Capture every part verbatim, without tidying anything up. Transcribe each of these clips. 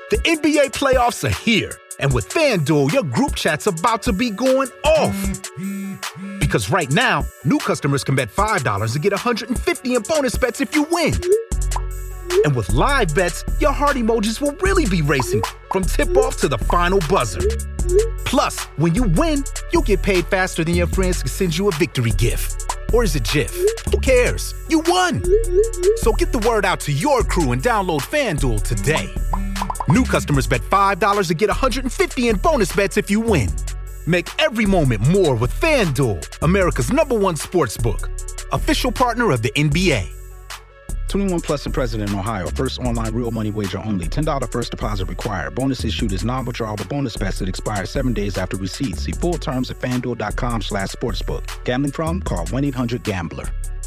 The N B A playoffs are here, and with FanDuel, your group chat's about to be going off. Because right now, new customers can bet five dollars and get one hundred fifty dollars in bonus bets if you win. And with live bets, your heart emojis will really be racing from tip-off to the final buzzer. Plus, when you win, you'll get paid faster than your friends can send you a victory gift. Or is it GIF? Who cares? You won! So get the word out to your crew and download FanDuel today. New customers bet five dollars and get one hundred fifty dollars in bonus bets if you win. Make every moment more with FanDuel, America's number one sportsbook. Official partner of the N B A. twenty-one plus and present in Ohio. First online real money wager only. ten dollars first deposit required. Bonus issued is non-withdrawable bonus bets that expire seven days after receipt. See full terms at FanDuel.com slash sportsbook. Gambling problem? Call one eight hundred gambler.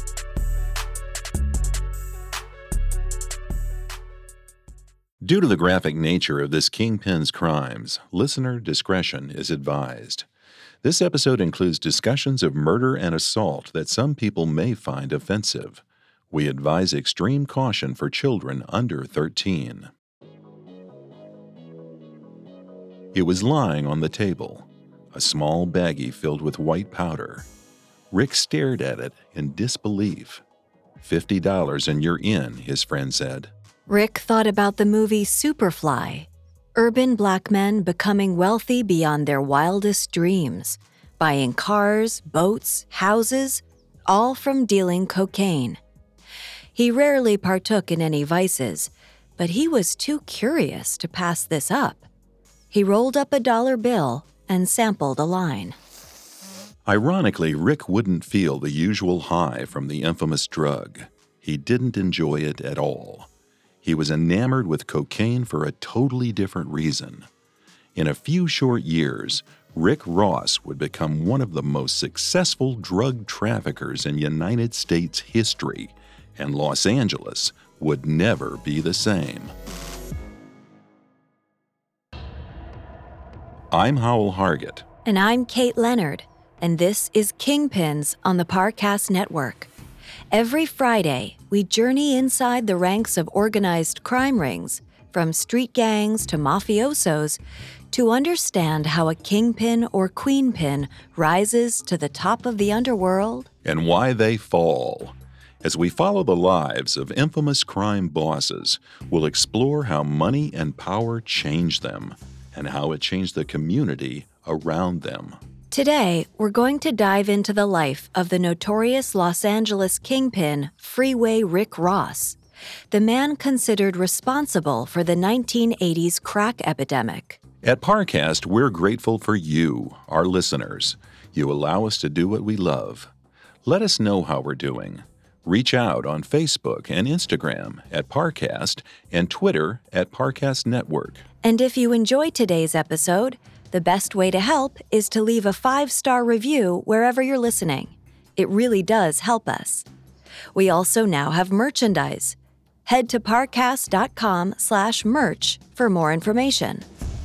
Due to the graphic nature of this kingpin's crimes, listener discretion is advised. This episode includes discussions of murder and assault that some people may find offensive. We advise extreme caution for children under thirteen. It was lying on the table, a small baggie filled with white powder. Rick stared at it in disbelief. Fifty dollars and you're in, his friend said. Rick thought about the movie Superfly, urban black men becoming wealthy beyond their wildest dreams, buying cars, boats, houses, all from dealing cocaine. He rarely partook in any vices, but he was too curious to pass this up. He rolled up a dollar bill and sampled a line. Ironically, Rick wouldn't feel the usual high from the infamous drug. He didn't enjoy it at all. He was enamored with cocaine for a totally different reason. In a few short years, Rick Ross would become one of the most successful drug traffickers in United States history, and Los Angeles would never be the same. I'm Howell Hargett. And I'm Kate Leonard, and this is Kingpins on the Parcast Network. Every Friday, we journey inside the ranks of organized crime rings, from street gangs to mafiosos, to understand how a kingpin or queenpin rises to the top of the underworld. And why they fall. As we follow the lives of infamous crime bosses, we'll explore how money and power changed them, and how it changed the community around them. Today, we're going to dive into the life of the notorious Los Angeles kingpin, Freeway Rick Ross, the man considered responsible for the nineteen eighties crack epidemic. At Parcast, we're grateful for you, our listeners. You allow us to do what we love. Let us know how we're doing. Reach out on Facebook and Instagram at Parcast and Twitter at Parcast Network. And if you enjoyed today's episode, the best way to help is to leave a five-star review wherever you're listening. It really does help us. We also now have merchandise. Head to parcast.com slash merch for more information.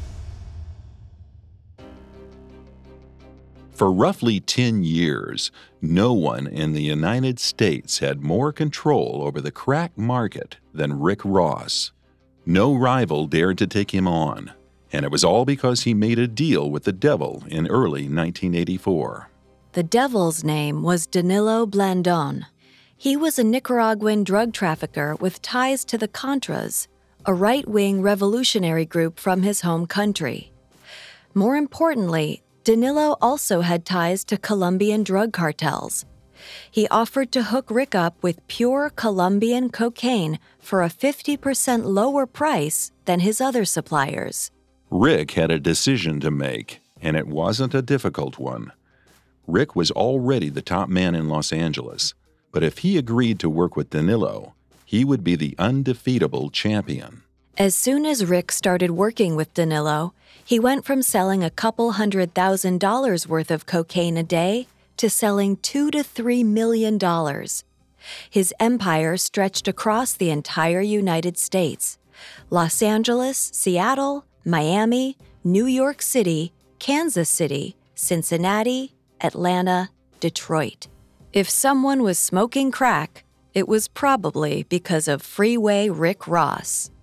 For roughly ten years, no one in the United States had more control over the crack market than Rick Ross. No rival dared to take him on. And it was all because he made a deal with the devil in early nineteen eighty-four. The devil's name was Danilo Blandon. He was a Nicaraguan drug trafficker with ties to the Contras, a right-wing revolutionary group from his home country. More importantly, Danilo also had ties to Colombian drug cartels. He offered to hook Rick up with pure Colombian cocaine for a fifty percent lower price than his other suppliers. Rick had a decision to make, and it wasn't a difficult one. Rick was already the top man in Los Angeles, but if he agreed to work with Danilo, he would be the undefeatable champion. As soon as Rick started working with Danilo, he went from selling a couple hundred thousand dollars worth of cocaine a day to selling two to three million dollars. His empire stretched across the entire United States. Los Angeles, Seattle, Miami, New York City, Kansas City, Cincinnati, Atlanta, Detroit. If someone was smoking crack, it was probably because of Freeway Rick Ross.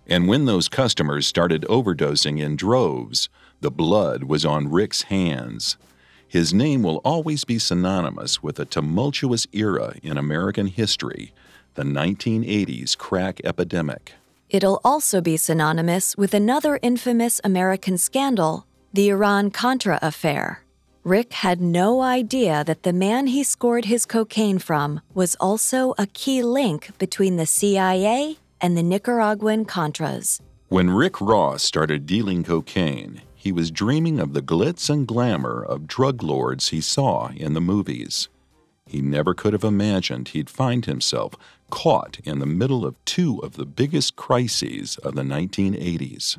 And when those customers started overdosing in droves, the blood was on Rick's hands. His name will always be synonymous with a tumultuous era in American history, the nineteen eighties crack epidemic. It'll also be synonymous with another infamous American scandal, the Iran-Contra affair. Rick had no idea that the man he scored his cocaine from was also a key link between the C I A and the Nicaraguan Contras. When Rick Ross started dealing cocaine, he was dreaming of the glitz and glamour of drug lords he saw in the movies. He never could have imagined he'd find himself caught in the middle of two of the biggest crises of the nineteen eighties.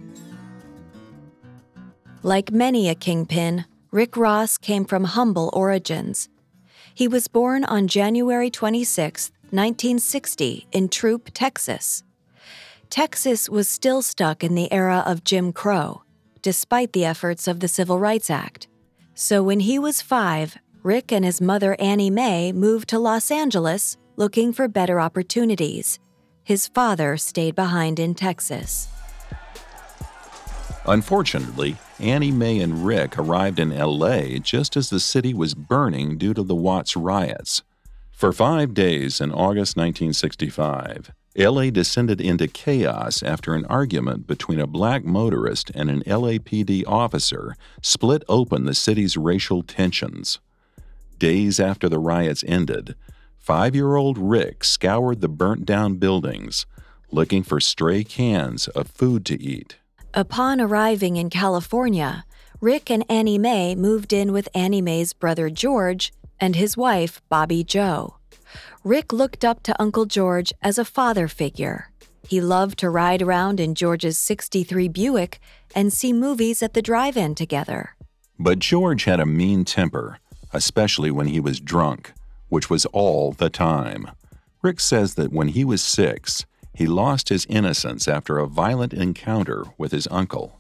Like many a kingpin, Rick Ross came from humble origins. He was born on January twenty-sixth, nineteen sixty, in Troop, Texas. Texas was still stuck in the era of Jim Crow, despite the efforts of the Civil Rights Act. So when he was five, Rick and his mother Annie Mae moved to Los Angeles looking for better opportunities. His father stayed behind in Texas. Unfortunately, Annie Mae and Rick arrived in L A just as the city was burning due to the Watts riots. For five days in August nineteen sixty-five, L A descended into chaos after an argument between a black motorist and an L A P D officer split open the city's racial tensions. Days after the riots ended, five-year-old Rick scoured the burnt-down buildings, looking for stray cans of food to eat. Upon arriving in California, Rick and Annie Mae moved in with Annie Mae's brother George and his wife, Bobby Jo. Rick looked up to Uncle George as a father figure. He loved to ride around in George's sixty-three Buick and see movies at the drive-in together. But George had a mean temper, especially when he was drunk, which was all the time. Rick says that when he was six, he lost his innocence after a violent encounter with his uncle.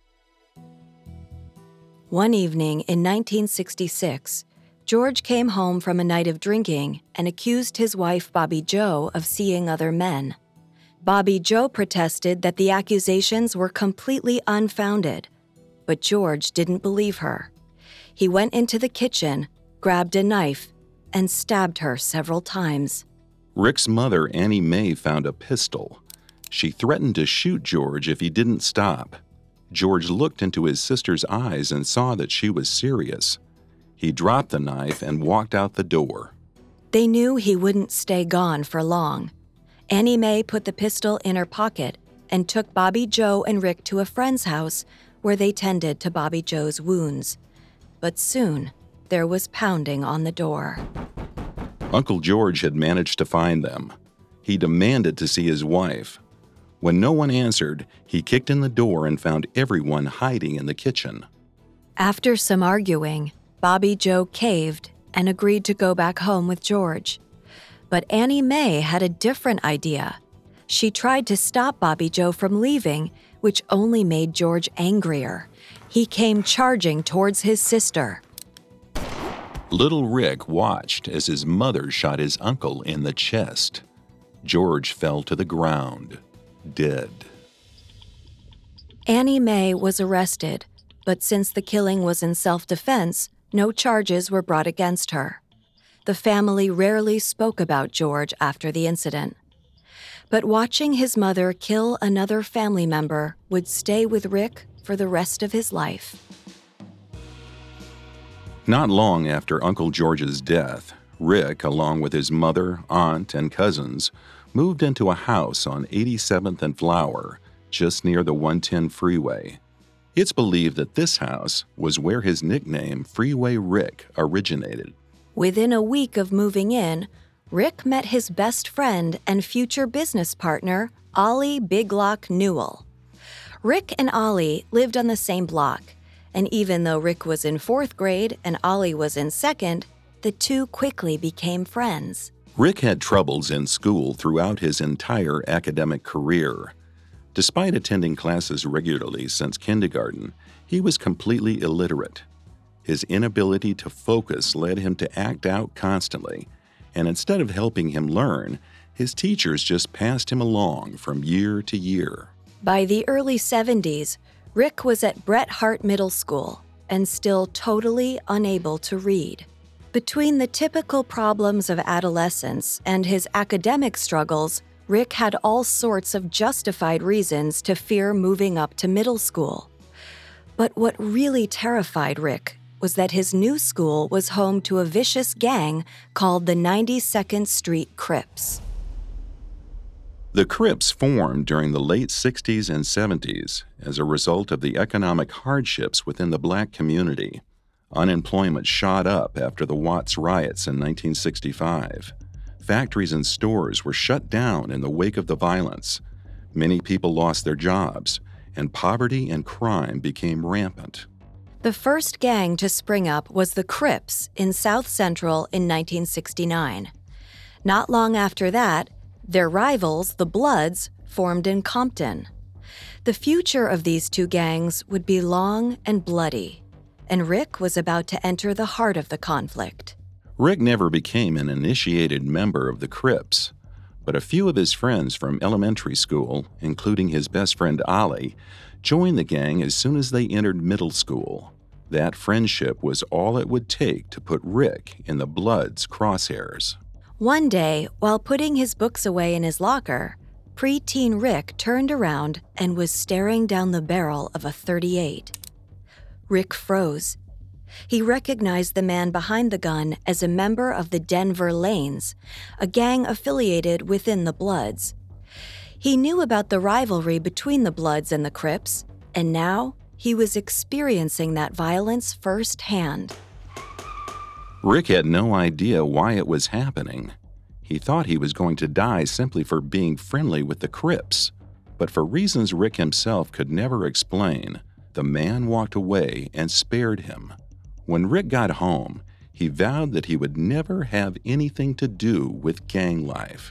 One evening in nineteen sixty-six, George came home from a night of drinking and accused his wife Bobby Jo of seeing other men. Bobby Jo protested that the accusations were completely unfounded, but George didn't believe her. He went into the kitchen, grabbed a knife, and stabbed her several times. Rick's mother, Annie Mae, found a pistol. She threatened to shoot George if he didn't stop. George looked into his sister's eyes and saw that she was serious. He dropped the knife and walked out the door. They knew he wouldn't stay gone for long. Annie Mae put the pistol in her pocket and took Bobby Jo and Rick to a friend's house where they tended to Bobby Jo's wounds. But soon, there was pounding on the door. Uncle George had managed to find them. He demanded to see his wife. When no one answered, he kicked in the door and found everyone hiding in the kitchen. After some arguing, Bobby Jo caved and agreed to go back home with George. But Annie Mae had a different idea. She tried to stop Bobby Jo from leaving, which only made George angrier. He came charging towards his sister. Little Rick watched as his mother shot his uncle in the chest. George fell to the ground, dead. Annie Mae was arrested, but since the killing was in self-defense, no charges were brought against her. The family rarely spoke about George after the incident. But watching his mother kill another family member would stay with Rick for the rest of his life. Not long after Uncle George's death, Rick, along with his mother, aunt, and cousins, moved into a house on eighty-seventh and Flower, just near the one ten freeway. It's believed that this house was where his nickname Freeway Rick originated. Within a week of moving in, Rick met his best friend and future business partner, Ollie Big Lock Newell. Rick and Ollie lived on the same block, and even though Rick was in fourth grade and Ollie was in second, the two quickly became friends. Rick had troubles in school throughout his entire academic career. Despite attending classes regularly since kindergarten, he was completely illiterate. His inability to focus led him to act out constantly, and instead of helping him learn, his teachers just passed him along from year to year. By the early seventies, Rick was at Bret Harte Middle School and still totally unable to read. Between the typical problems of adolescence and his academic struggles, Rick had all sorts of justified reasons to fear moving up to middle school. But what really terrified Rick was that his new school was home to a vicious gang called the ninety-second Street Crips. The Crips formed during the late sixties and seventies as a result of the economic hardships within the black community. Unemployment shot up after the Watts riots in nineteen sixty-five. Factories and stores were shut down in the wake of the violence. Many people lost their jobs, and poverty and crime became rampant. The first gang to spring up was the Crips in South Central in nineteen sixty-nine. Not long after that, their rivals, the Bloods, formed in Compton. The future of these two gangs would be long and bloody, and Rick was about to enter the heart of the conflict. Rick never became an initiated member of the Crips, but a few of his friends from elementary school, including his best friend Ollie, joined the gang as soon as they entered middle school. That friendship was all it would take to put Rick in the Bloods' crosshairs. One day, while putting his books away in his locker, preteen Rick turned around and was staring down the barrel of a thirty-eight. Rick froze. He recognized the man behind the gun as a member of the Denver Lanes, a gang affiliated within the Bloods. He knew about the rivalry between the Bloods and the Crips, and now he was experiencing that violence firsthand. Rick had no idea why it was happening. He thought he was going to die simply for being friendly with the Crips, but for reasons Rick himself could never explain, the man walked away and spared him. When Rick got home, he vowed that he would never have anything to do with gang life.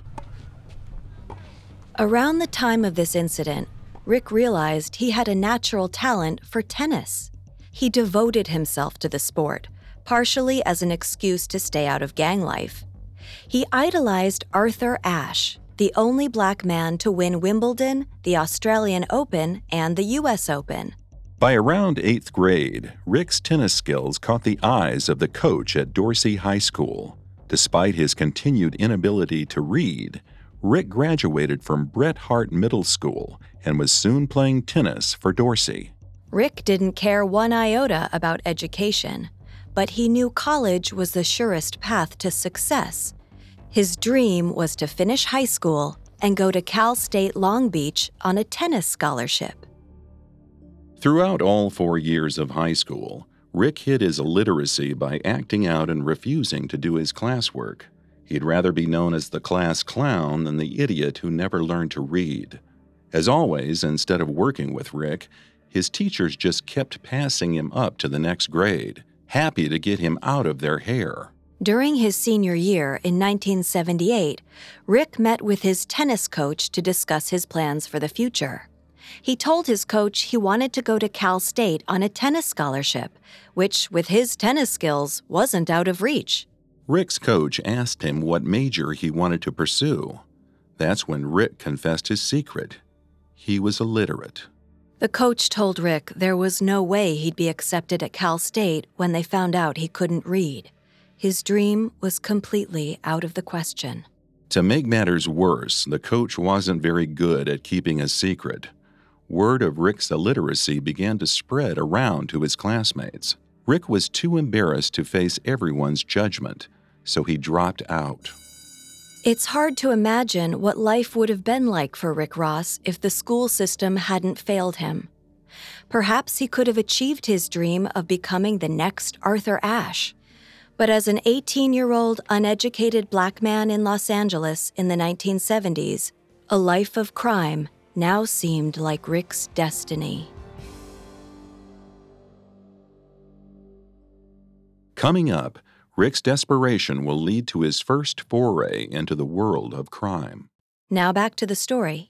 Around the time of this incident, Rick realized he had a natural talent for tennis. He devoted himself to the sport, partially as an excuse to stay out of gang life. He idolized Arthur Ashe, the only black man to win Wimbledon, the Australian Open, and the U S Open. By around eighth grade, Rick's tennis skills caught the eyes of the coach at Dorsey High School. Despite his continued inability to read, Rick graduated from Bret Harte Middle School and was soon playing tennis for Dorsey. Rick didn't care one iota about education, but he knew college was the surest path to success. His dream was to finish high school and go to Cal State Long Beach on a tennis scholarship. Throughout all four years of high school, Rick hid his illiteracy by acting out and refusing to do his classwork. He'd rather be known as the class clown than the idiot who never learned to read. As always, instead of working with Rick, his teachers just kept passing him up to the next grade, happy to get him out of their hair. During his senior year in nineteen seventy-eight, Rick met with his tennis coach to discuss his plans for the future. He told his coach he wanted to go to Cal State on a tennis scholarship, which, with his tennis skills, wasn't out of reach. Rick's coach asked him what major he wanted to pursue. That's when Rick confessed his secret. He was illiterate. The coach told Rick there was no way he'd be accepted at Cal State when they found out he couldn't read. His dream was completely out of the question. To make matters worse, the coach wasn't very good at keeping a secret. Word of Rick's illiteracy began to spread around to his classmates. Rick was too embarrassed to face everyone's judgment, so he dropped out. It's hard to imagine what life would have been like for Rick Ross if the school system hadn't failed him. Perhaps he could have achieved his dream of becoming the next Arthur Ashe. But as an eighteen-year-old uneducated black man in Los Angeles in the nineteen seventies, a life of crime now seemed like Rick's destiny. Coming up, Rick's desperation will lead to his first foray into the world of crime. Now back to the story.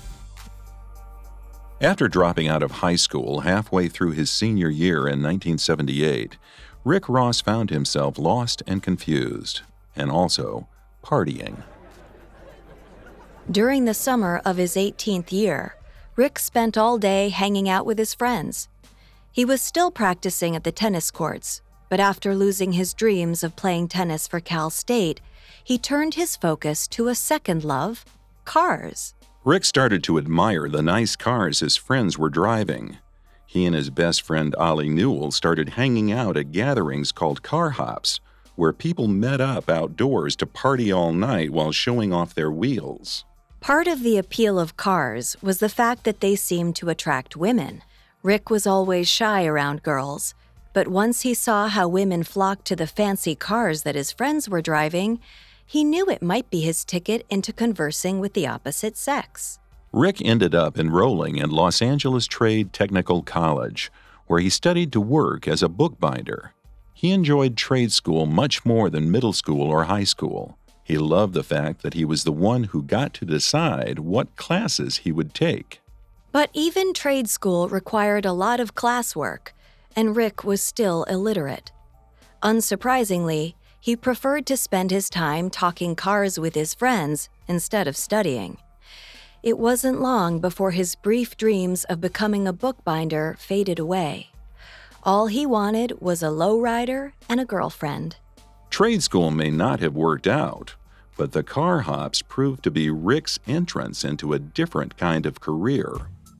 After dropping out of high school halfway through his senior year in nineteen seventy-eight, Rick Ross found himself lost and confused, and also partying. During the summer of his eighteenth year, Rick spent all day hanging out with his friends. He was still practicing at the tennis courts, but after losing his dreams of playing tennis for Cal State, he turned his focus to a second love, cars. Rick started to admire the nice cars his friends were driving. He and his best friend Ollie Newell started hanging out at gatherings called car hops, where people met up outdoors to party all night while showing off their wheels. Part of the appeal of cars was the fact that they seemed to attract women. Rick was always shy around girls, but once he saw how women flocked to the fancy cars that his friends were driving, he knew it might be his ticket into conversing with the opposite sex. Rick ended up enrolling at Los Angeles Trade Technical College, where he studied to work as a bookbinder. He enjoyed trade school much more than middle school or high school. He loved the fact that he was the one who got to decide what classes he would take. But even trade school required a lot of classwork, and Rick was still illiterate. Unsurprisingly, he preferred to spend his time talking cars with his friends instead of studying. It wasn't long before his brief dreams of becoming a bookbinder faded away. All he wanted was a lowrider and a girlfriend. Trade school may not have worked out, but the car hops proved to be Rick's entrance into a different kind of career.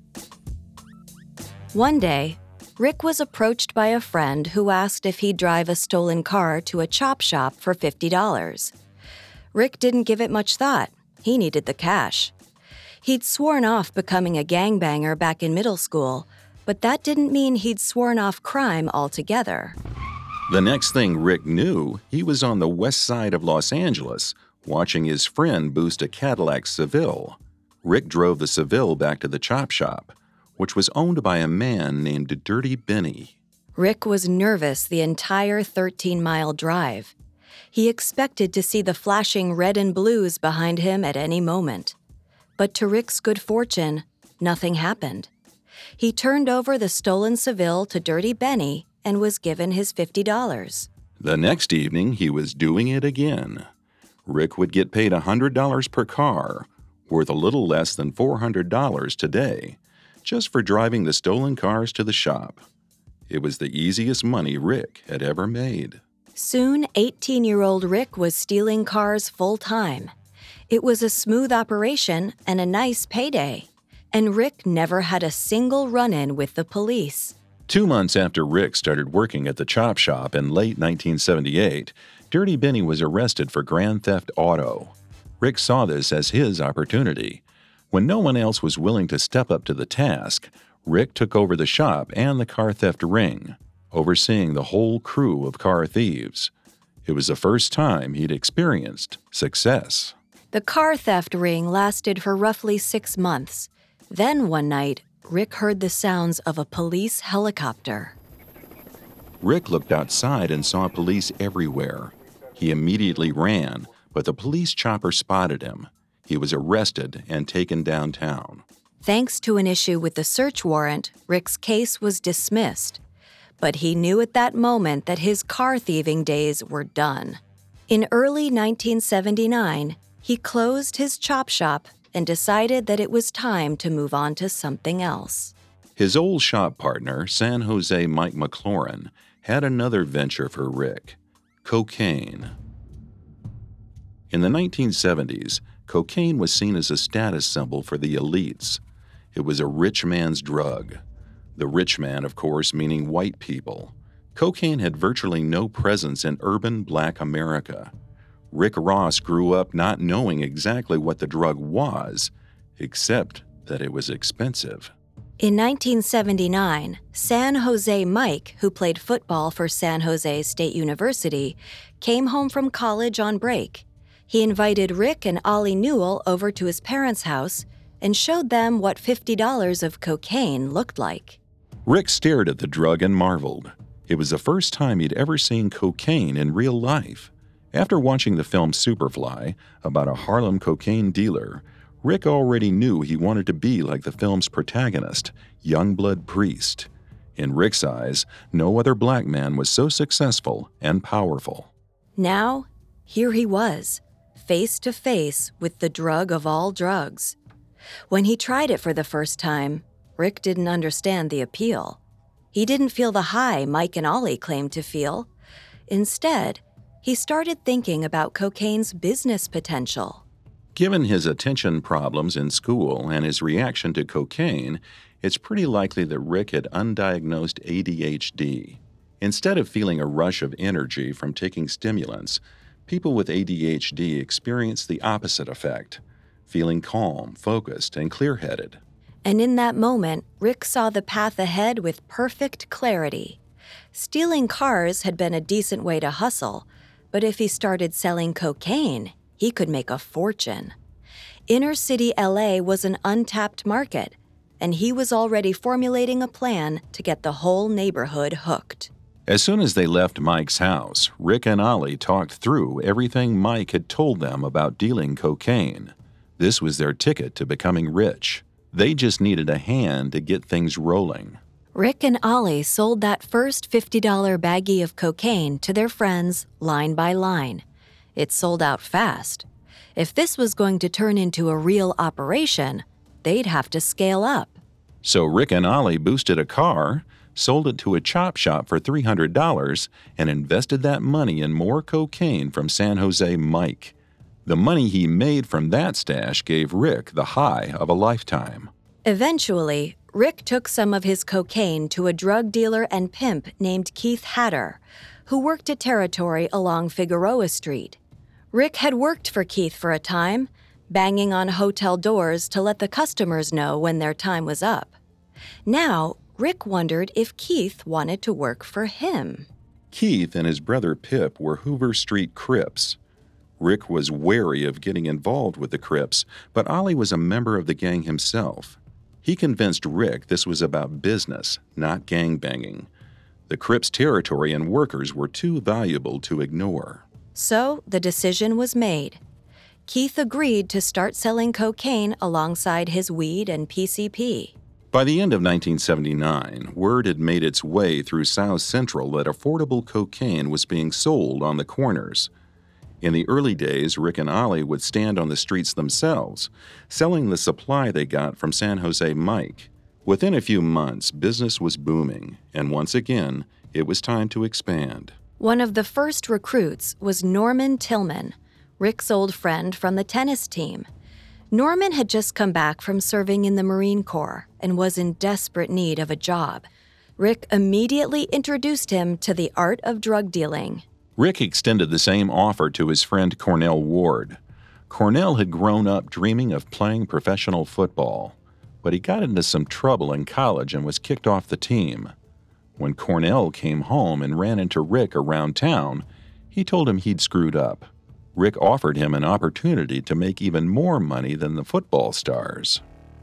One day, Rick was approached by a friend who asked if he'd drive a stolen car to a chop shop for fifty dollars. Rick didn't give it much thought. He needed the cash. He'd sworn off becoming a gangbanger back in middle school, but that didn't mean he'd sworn off crime altogether. The next thing Rick knew, he was on the west side of Los Angeles, watching his friend boost a Cadillac Seville. Rick drove the Seville back to the chop shop, which was owned by a man named Dirty Benny. Rick was nervous the entire thirteen-mile drive. He expected to see the flashing red and blues behind him at any moment. But to Rick's good fortune, nothing happened. He turned over the stolen Seville to Dirty Benny and was given his fifty dollars. The next evening, he was doing it again. Rick would get paid one hundred dollars per car, worth a little less than four hundred dollars today, just for driving the stolen cars to the shop. It was the easiest money Rick had ever made. Soon, eighteen-year-old Rick was stealing cars full-time. It was a smooth operation and a nice payday, and Rick never had a single run-in with the police. Two months after Rick started working at the chop shop in late nineteen seventy-eight, Dirty Benny was arrested for grand theft auto. Rick saw this as his opportunity. When no one else was willing to step up to the task, Rick took over the shop and the car theft ring, overseeing the whole crew of car thieves. It was the first time he'd experienced success. The car theft ring lasted for roughly six months. Then one night, Rick heard the sounds of a police helicopter. Rick looked outside and saw police everywhere. He immediately ran, but the police chopper spotted him. He was arrested and taken downtown. Thanks to an issue with the search warrant, Rick's case was dismissed. But he knew at that moment that his car thieving days were done. In early nineteen seventy-nine, he closed his chop shop and decided that it was time to move on to something else. His old shop partner, San Jose Mike McLaurin, had another venture for Rick: cocaine. In the nineteen seventies, cocaine was seen as a status symbol for the elites. It was a rich man's drug. The rich man, of course, meaning white people. Cocaine had virtually no presence in urban black America. Rick Ross grew up not knowing exactly what the drug was, except that it was expensive. In nineteen seventy-nine, San Jose Mike, who played football for San Jose State University, came home from college on break. He invited Rick and Ollie Newell over to his parents' house and showed them what fifty dollars of cocaine looked like. Rick stared at the drug and marveled. It was the first time he'd ever seen cocaine in real life. After watching the film Superfly, about a Harlem cocaine dealer, Rick already knew he wanted to be like the film's protagonist, Youngblood Priest. In Rick's eyes, no other black man was so successful and powerful. Now, here he was, face to face with the drug of all drugs. When he tried it for the first time, Rick didn't understand the appeal. He didn't feel the high Mike and Ollie claimed to feel. Instead, he started thinking about cocaine's business potential. Given his attention problems in school and his reaction to cocaine, it's pretty likely that Rick had undiagnosed A D H D. Instead of feeling a rush of energy from taking stimulants, people with A D H D experience the opposite effect, feeling calm, focused, and clear-headed. And in that moment, Rick saw the path ahead with perfect clarity. Stealing cars had been a decent way to hustle, but if he started selling cocaine, he could make a fortune. Inner city L A was an untapped market, and he was already formulating a plan to get the whole neighborhood hooked. As soon as they left Mike's house, Rick and Ollie talked through everything Mike had told them about dealing cocaine. This was their ticket to becoming rich. They just needed a hand to get things rolling. Rick and Ollie sold that first fifty dollars baggie of cocaine to their friends line by line. It sold out fast. If this was going to turn into a real operation, they'd have to scale up. So Rick and Ollie boosted a car, sold it to a chop shop for three hundred dollars, and invested that money in more cocaine from San Jose Mike. The money he made from that stash gave Rick the high of a lifetime. Eventually, Rick took some of his cocaine to a drug dealer and pimp named Keith Hatter, who worked a territory along Figueroa Street. Rick had worked for Keith for a time, banging on hotel doors to let the customers know when their time was up. Now, Rick wondered if Keith wanted to work for him. Keith and his brother Pip were Hoover Street Crips. Rick was wary of getting involved with the Crips, but Ollie was a member of the gang himself. He convinced Rick this was about business, not gangbanging. The Crips' territory and workers were too valuable to ignore. So the decision was made. Keith agreed to start selling cocaine alongside his weed and P C P. By the end of nineteen seventy-nine, word had made its way through South Central that affordable cocaine was being sold on the corners. In the early days, Rick and Ollie would stand on the streets themselves, selling the supply they got from San Jose Mike. Within a few months, business was booming, and once again, it was time to expand. One of the first recruits was Norman Tillman, Rick's old friend from the tennis team. Norman had just come back from serving in the Marine Corps and was in desperate need of a job. Rick immediately introduced him to the art of drug dealing. Rick extended the same offer to his friend Cornell Ward. Cornell had grown up dreaming of playing professional football, but he got into some trouble in college and was kicked off the team. When Cornell came home and ran into Rick around town, he told him he'd screwed up. Rick offered him an opportunity to make even more money than the football stars.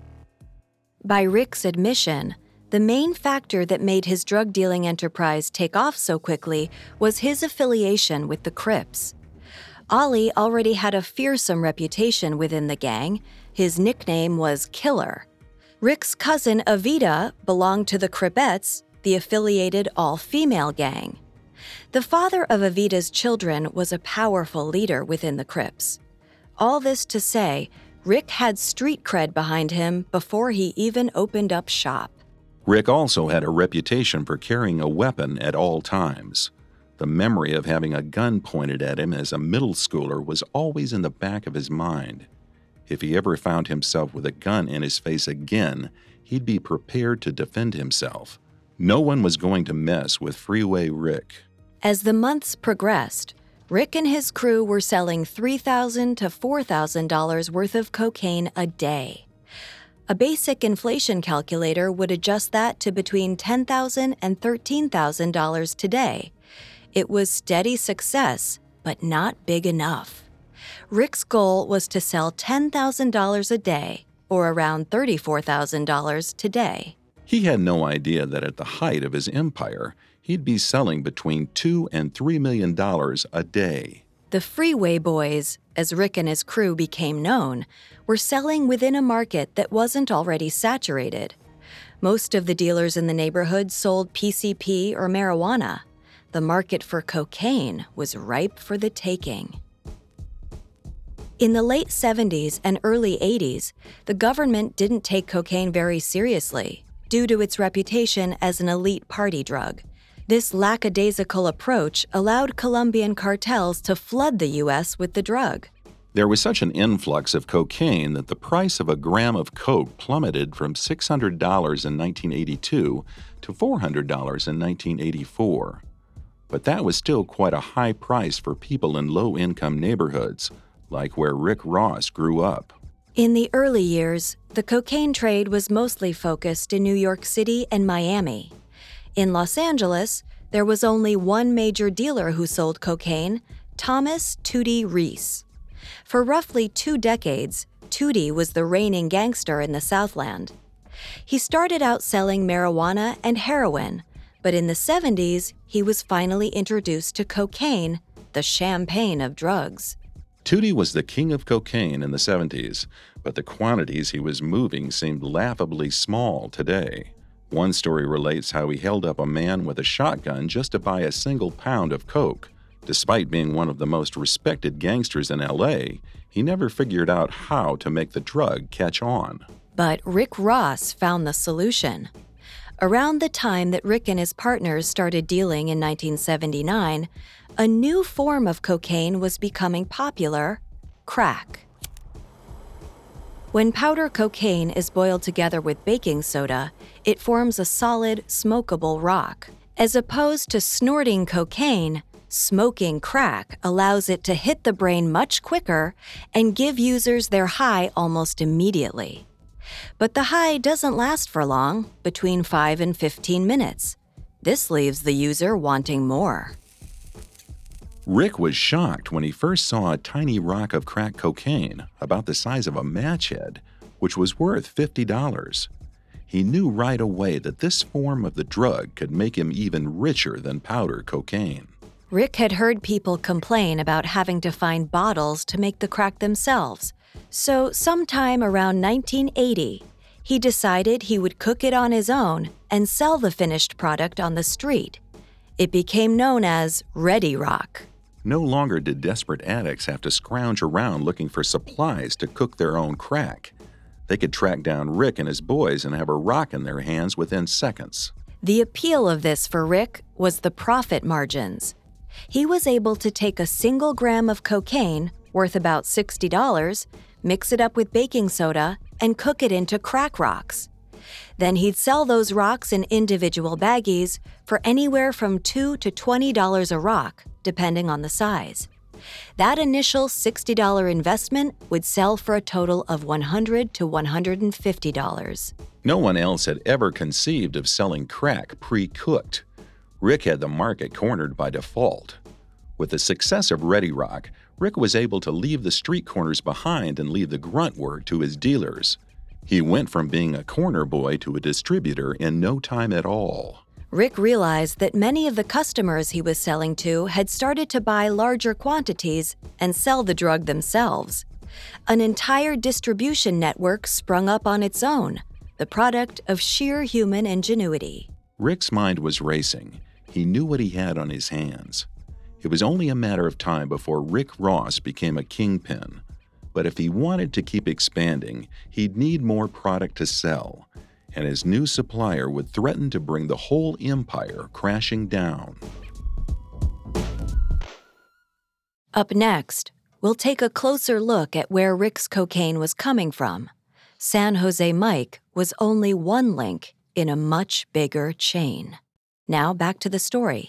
By Rick's admission, the main factor that made his drug dealing enterprise take off so quickly was his affiliation with the Crips. Ollie already had a fearsome reputation within the gang. His nickname was Killer. Rick's cousin Avita belonged to the Cripettes, the affiliated all-female gang. The father of Avita's children was a powerful leader within the Crips. All this to say, Rick had street cred behind him before he even opened up shop. Rick also had a reputation for carrying a weapon at all times. The memory of having a gun pointed at him as a middle schooler was always in the back of his mind. If he ever found himself with a gun in his face again, he'd be prepared to defend himself. No one was going to mess with Freeway Rick. As the months progressed, Rick and his crew were selling three thousand dollars to four thousand dollars worth of cocaine a day. A basic inflation calculator would adjust that to between ten thousand dollars and thirteen thousand dollars today. It was steady success, but not big enough. Rick's goal was to sell ten thousand dollars a day, or around thirty-four thousand dollars today. He had no idea that at the height of his empire, he'd be selling between two and three million dollars a day. The Freeway Boys, as Rick and his crew became known, were selling within a market that wasn't already saturated. Most of the dealers in the neighborhood sold P C P or marijuana. The market for cocaine was ripe for the taking. In the late seventies and early eighties, the government didn't take cocaine very seriously due to its reputation as an elite party drug. This lackadaisical approach allowed Colombian cartels to flood the U S with the drug. There was such an influx of cocaine that the price of a gram of coke plummeted from six hundred dollars in nineteen eighty-two to four hundred dollars in nineteen eighty-four. But that was still quite a high price for people in low-income neighborhoods, like where Rick Ross grew up. In the early years, the cocaine trade was mostly focused in New York City and Miami. In Los Angeles, there was only one major dealer who sold cocaine, Thomas Tootie Reese. For roughly two decades, Tootie was the reigning gangster in the Southland. He started out selling marijuana and heroin, but in the seventies, he was finally introduced to cocaine, the champagne of drugs. Tootie was the king of cocaine in the seventies, but the quantities he was moving seemed laughably small today. One story relates how he held up a man with a shotgun just to buy a single pound of coke. Despite being one of the most respected gangsters in L A, he never figured out how to make the drug catch on. But Rick Ross found the solution. Around the time that Rick and his partners started dealing in nineteen seventy-nine, a new form of cocaine was becoming popular: crack. When powder cocaine is boiled together with baking soda, it forms a solid, smokable rock. As opposed to snorting cocaine, smoking crack allows it to hit the brain much quicker and give users their high almost immediately. But the high doesn't last for long, between five and fifteen minutes. This leaves the user wanting more. Rick was shocked when he first saw a tiny rock of crack cocaine, about the size of a match head, which was worth fifty dollars. He knew right away that this form of the drug could make him even richer than powder cocaine. Rick had heard people complain about having to find bottles to make the crack themselves. So sometime around nineteen eighty, he decided he would cook it on his own and sell the finished product on the street. It became known as Ready Rock. No longer did desperate addicts have to scrounge around looking for supplies to cook their own crack. They could track down Rick and his boys and have a rock in their hands within seconds. The appeal of this for Rick was the profit margins. He was able to take a single gram of cocaine, worth about sixty dollars, mix it up with baking soda, and cook it into crack rocks. Then he'd sell those rocks in individual baggies for anywhere from two dollars to twenty dollars a rock, depending on the size. That initial sixty dollars investment would sell for a total of one hundred dollars to one hundred fifty dollars. No one else had ever conceived of selling crack pre-cooked. Rick had the market cornered by default. With the success of Ready Rock, Rick was able to leave the street corners behind and leave the grunt work to his dealers. He went from being a corner boy to a distributor in no time at all. Rick realized that many of the customers he was selling to had started to buy larger quantities and sell the drug themselves. An entire distribution network sprung up on its own, the product of sheer human ingenuity. Rick's mind was racing. He knew what he had on his hands. It was only a matter of time before Rick Ross became a kingpin. But if he wanted to keep expanding, he'd need more product to sell, and his new supplier would threaten to bring the whole empire crashing down. Up next, we'll take a closer look at where Rick's cocaine was coming from. San Jose Mike was only one link in a much bigger chain. Now back to the story.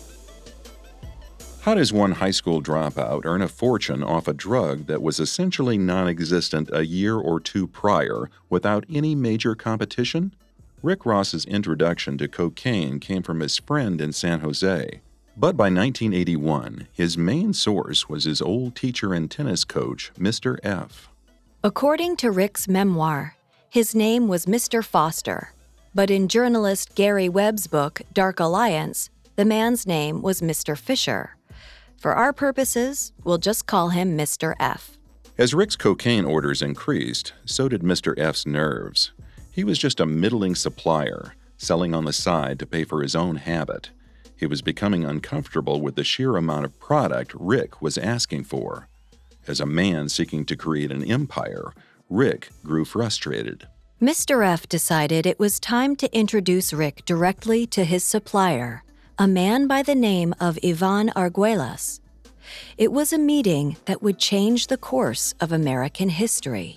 How does one high school dropout earn a fortune off a drug that was essentially non-existent a year or two prior without any major competition? Rick Ross's introduction to cocaine came from his friend in San Jose. But by nineteen eighty-one, his main source was his old teacher and tennis coach, Mister F. According to Rick's memoir, his name was Mister Foster. But in journalist Gary Webb's book, Dark Alliance, the man's name was Mister Fisher. For our purposes, we'll just call him Mister F. As Rick's cocaine orders increased, so did Mister F's nerves. He was just a middling supplier, selling on the side to pay for his own habit. He was becoming uncomfortable with the sheer amount of product Rick was asking for. As a man seeking to create an empire, Rick grew frustrated. Mister F decided it was time to introduce Rick directly to his supplier, a man by the name of Ivan Arguelles. It was a meeting that would change the course of American history.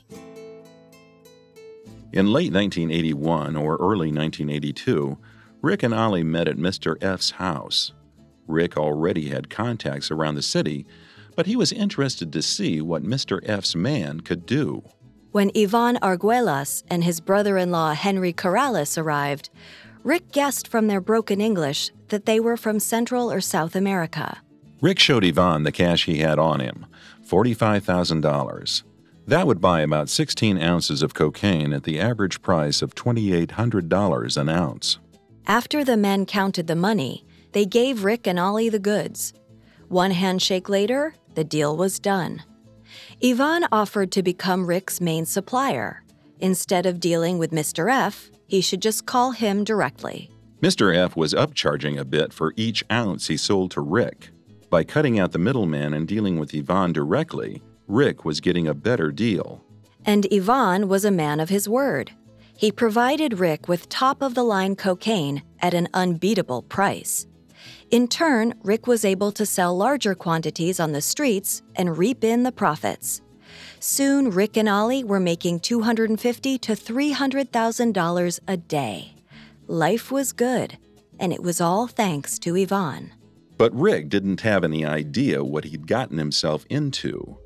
In late nineteen eighty-one or early nineteen eighty-two, Rick and Ollie met at Mister F's house. Rick already had contacts around the city, but he was interested to see what Mister F's man could do. When Ivan Arguelles and his brother-in-law Henry Corrales arrived, Rick guessed from their broken English that they were from Central or South America. Rick showed Ivan the cash he had on him, forty-five thousand dollars. That would buy about sixteen ounces of cocaine at the average price of two thousand eight hundred dollars an ounce. After the men counted the money, they gave Rick and Ollie the goods. One handshake later, the deal was done. Ivan offered to become Rick's main supplier. Instead of dealing with Mister F, he should just call him directly. Mister F was upcharging a bit for each ounce he sold to Rick. By cutting out the middleman and dealing with Ivan directly, Rick was getting a better deal. And Ivan was a man of his word. He provided Rick with top-of-the-line cocaine at an unbeatable price. In turn, Rick was able to sell larger quantities on the streets and reap in the profits. Soon, Rick and Ollie were making two hundred fifty thousand to three hundred thousand dollars a day. Life was good, and it was all thanks to Ivan. But Rick didn't have any idea what he'd gotten himself into.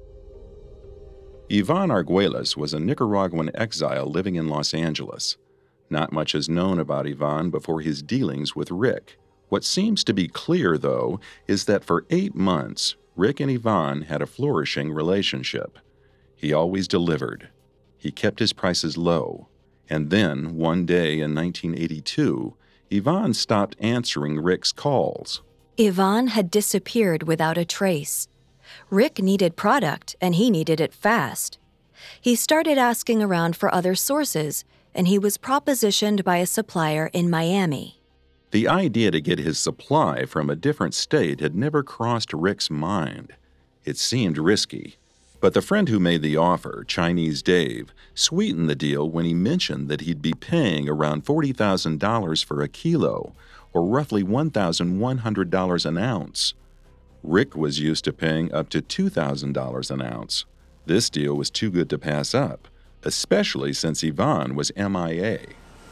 Ivan Arguelles was a Nicaraguan exile living in Los Angeles. Not much is known about Ivan before his dealings with Rick. What seems to be clear, though, is that for eight months, Rick and Ivan had a flourishing relationship. He always delivered. He kept his prices low. And then, one day in nineteen eighty-two, Ivan stopped answering Rick's calls. Ivan had disappeared without a trace. Rick needed product, and he needed it fast. He started asking around for other sources, and he was propositioned by a supplier in Miami. The idea to get his supply from a different state had never crossed Rick's mind. It seemed risky. But the friend who made the offer, Chinese Dave, sweetened the deal when he mentioned that he'd be paying around forty thousand dollars for a kilo, or roughly one thousand one hundred dollars an ounce. Rick was used to paying up to two thousand dollars an ounce. This deal was too good to pass up, especially since Ivan was M I A.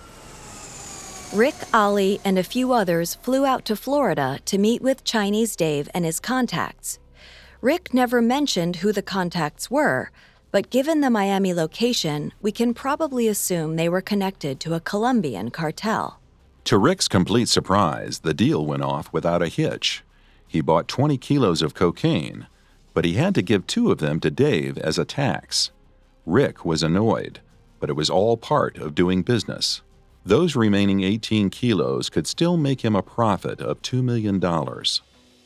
Rick, Ollie, and a few others flew out to Florida to meet with Chinese Dave and his contacts. Rick never mentioned who the contacts were, but given the Miami location, we can probably assume they were connected to a Colombian cartel. To Rick's complete surprise, the deal went off without a hitch. He bought twenty kilos of cocaine, but he had to give two of them to Dave as a tax. Rick was annoyed, but it was all part of doing business. Those remaining eighteen kilos could still make him a profit of two million dollars.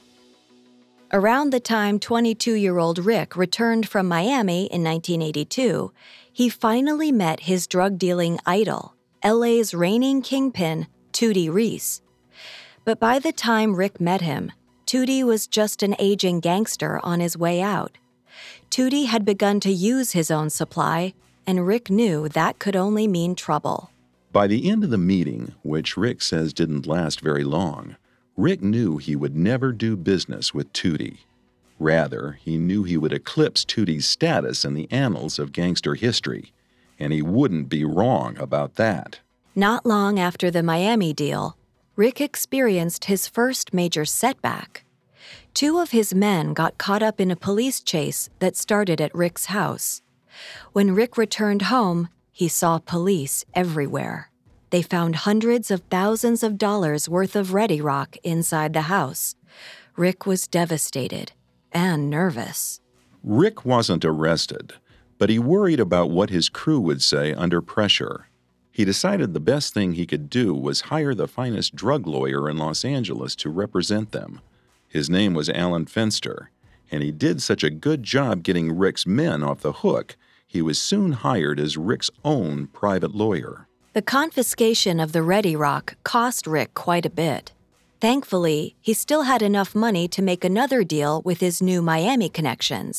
Around the time twenty-two-year-old Rick returned from Miami in nineteen eighty-two, he finally met his drug-dealing idol, L A's reigning kingpin, Tootie Reese. But by the time Rick met him, Tootie was just an aging gangster on his way out. Tootie had begun to use his own supply, and Rick knew that could only mean trouble. By the end of the meeting, which Rick says didn't last very long, Rick knew he would never do business with Tootie. Rather, he knew he would eclipse Tootie's status in the annals of gangster history, and he wouldn't be wrong about that. Not long after the Miami deal, Rick experienced his first major setback. Two of his men got caught up in a police chase that started at Rick's house. When Rick returned home, he saw police everywhere. They found hundreds of thousands of dollars worth of Ready Rock inside the house. Rick was devastated and nervous. Rick wasn't arrested, but he worried about what his crew would say under pressure. He decided the best thing he could do was hire the finest drug lawyer in Los Angeles to represent them. His name was Alan Fenster, and he did such a good job getting Rick's men off the hook, he was soon hired as Rick's own private lawyer. The confiscation of the Ready Rock cost Rick quite a bit. Thankfully, he still had enough money to make another deal with his new Miami connections.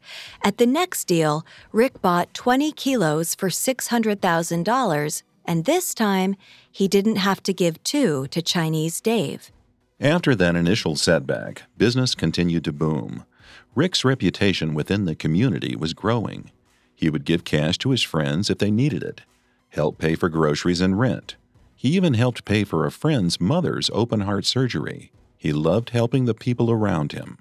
At the next deal, Rick bought twenty kilos for six hundred thousand dollars, and this time, he didn't have to give two to Chinese Dave. After that initial setback, business continued to boom. Rick's reputation within the community was growing. He would give cash to his friends if they needed it, help pay for groceries and rent. He even helped pay for a friend's mother's open-heart surgery. He loved helping the people around him.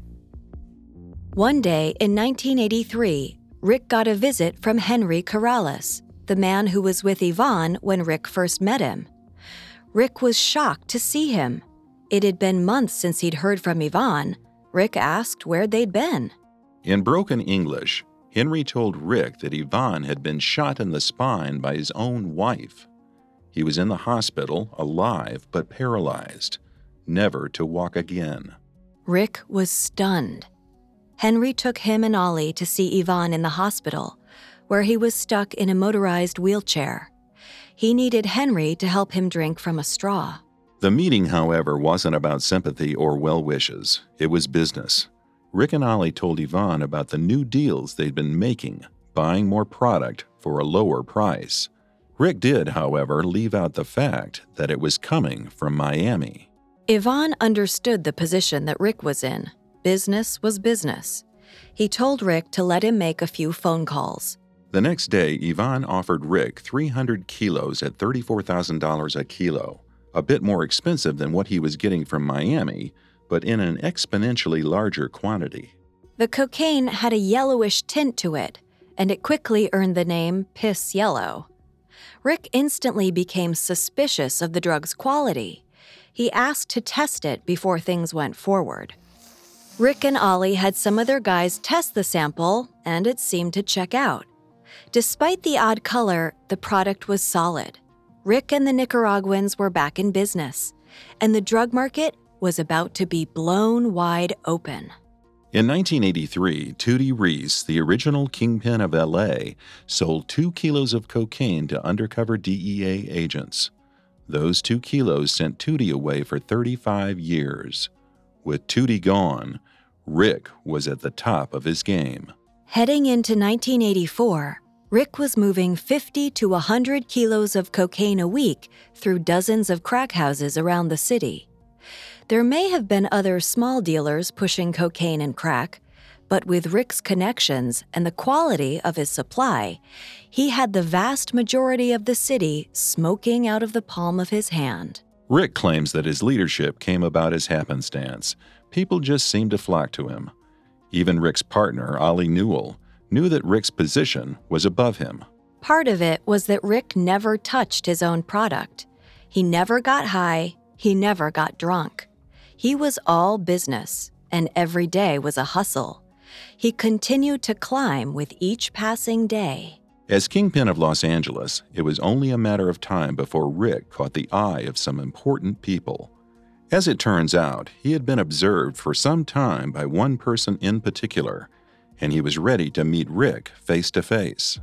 One day in nineteen eighty-three, Rick got a visit from Henry Corrales, the man who was with Yvonne when Rick first met him. Rick was shocked to see him. It had been months since he'd heard from Yvonne. Rick asked where they'd been. In broken English, Henry told Rick that Yvonne had been shot in the spine by his own wife. He was in the hospital, alive but paralyzed, never to walk again. Rick was stunned. Henry took him and Ollie to see Yvonne in the hospital, where he was stuck in a motorized wheelchair. He needed Henry to help him drink from a straw. The meeting, however, wasn't about sympathy or well wishes. It was business. Rick and Ollie told Yvonne about the new deals they'd been making, buying more product for a lower price. Rick did, however, leave out the fact that it was coming from Miami. Yvonne understood the position that Rick was in. Business was business. He told Rick to let him make a few phone calls. The next day, Yvonne offered Rick three hundred kilos at thirty-four thousand dollars a kilo, a bit more expensive than what he was getting from Miami, but in an exponentially larger quantity. The cocaine had a yellowish tint to it, and it quickly earned the name Piss Yellow. Rick instantly became suspicious of the drug's quality. He asked to test it before things went forward. Rick and Ollie had some of their guys test the sample, and it seemed to check out. Despite the odd color, the product was solid. Rick and the Nicaraguans were back in business, and the drug market was about to be blown wide open. In nineteen eighty-three, Tootie Reese, the original kingpin of L A, sold two kilos of cocaine to undercover D E A agents. Those two kilos sent Tootie away for thirty-five years. With Tootie gone, Rick was at the top of his game. Heading into nineteen eighty-four, Rick was moving fifty to one hundred kilos of cocaine a week through dozens of crack houses around the city. There may have been other small dealers pushing cocaine and crack, but with Rick's connections and the quality of his supply, he had the vast majority of the city smoking out of the palm of his hand. Rick claims that his leadership came about as happenstance. People just seemed to flock to him. Even Rick's partner, Ollie Newell, knew that Rick's position was above him. Part of it was that Rick never touched his own product. He never got high, he never got drunk. He was all business, and every day was a hustle. He continued to climb with each passing day. As kingpin of Los Angeles, it was only a matter of time before Rick caught the eye of some important people. As it turns out, he had been observed for some time by one person in particular, and he was ready to meet Rick face to face.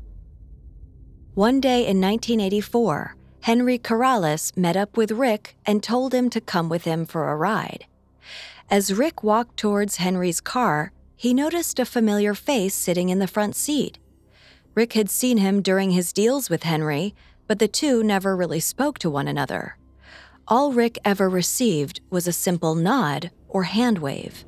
One day in nineteen eighty-four, Henry Corrales met up with Rick and told him to come with him for a ride. As Rick walked towards Henry's car, he noticed a familiar face sitting in the front seat. Rick had seen him during his deals with Henry, but the two never really spoke to one another. All Rick ever received was a simple nod or hand wave.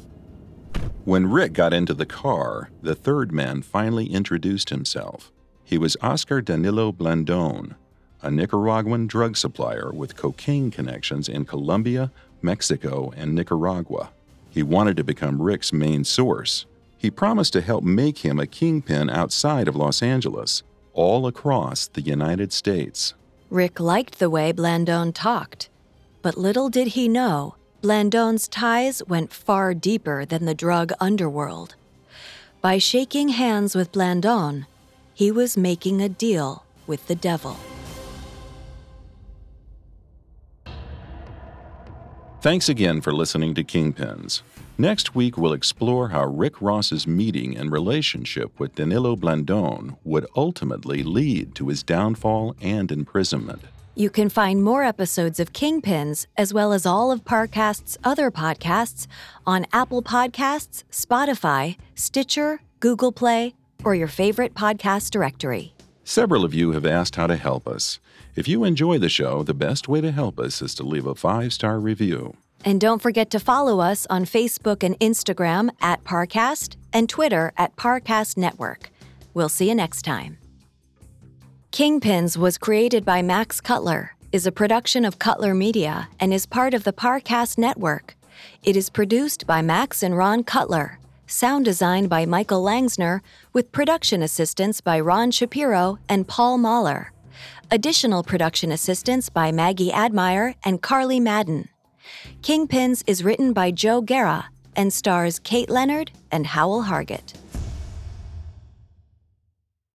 When Rick got into the car, the third man finally introduced himself. He was Oscar Danilo Blandon, a Nicaraguan drug supplier with cocaine connections in Colombia, Mexico, and Nicaragua. He wanted to become Rick's main source. He promised to help make him a kingpin outside of Los Angeles, all across the United States. Rick liked the way Blandon talked, but little did he know, Blandon's ties went far deeper than the drug underworld. By shaking hands with Blandon, he was making a deal with the devil. Thanks again for listening to Kingpins. Next week, we'll explore how Rick Ross's meeting and relationship with Danilo Blandon would ultimately lead to his downfall and imprisonment. You can find more episodes of Kingpins, as well as all of Parcast's other podcasts, on Apple Podcasts, Spotify, Stitcher, Google Play, or your favorite podcast directory. Several of you have asked how to help us. If you enjoy the show, the best way to help us is to leave a five-star review. And don't forget to follow us on Facebook and Instagram at Parcast and Twitter at Parcast Network. We'll see you next time. Kingpins was created by Max Cutler, is a production of Cutler Media, and is part of the Parcast Network. It is produced by Max and Ron Cutler, sound designed by Michael Langsner, with production assistance by Ron Shapiro and Paul Mahler. Additional production assistance by Maggie Admire and Carly Madden. Kingpins is written by Joe Guerra and stars Kate Leonard and Howell Hargett.